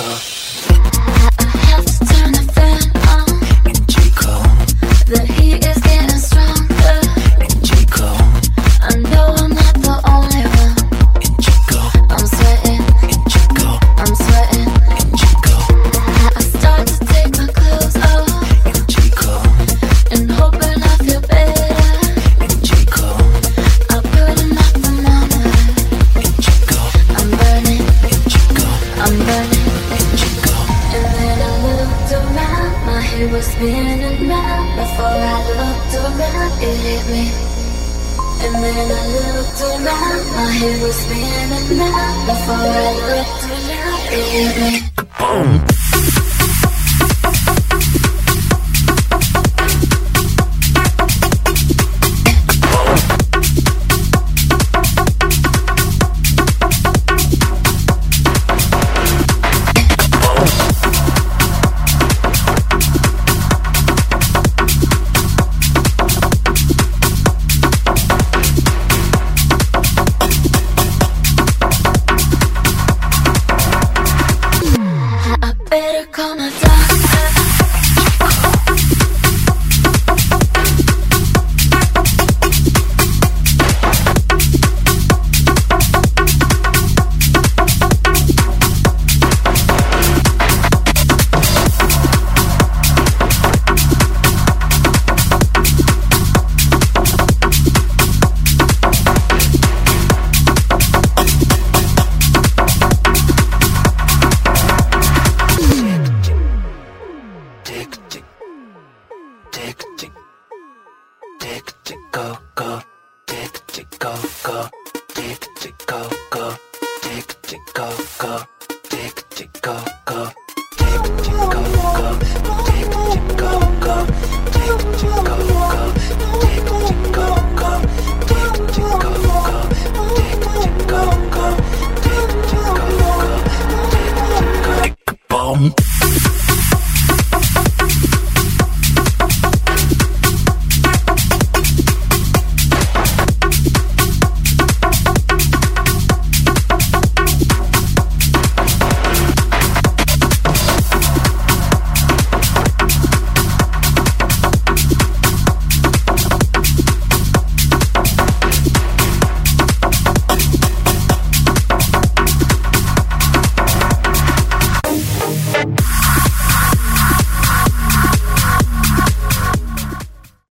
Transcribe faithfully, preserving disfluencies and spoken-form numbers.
was spinning round before I looked around, it hit me. And then I looked around, my head was spinning round before I looked around, it hit me. Boom. Better call my doctor. Tick, tick, tick, tick, tick, tick, go, go, tick, tick, go, go, tick, tick, go, go, tick, tick, go, go.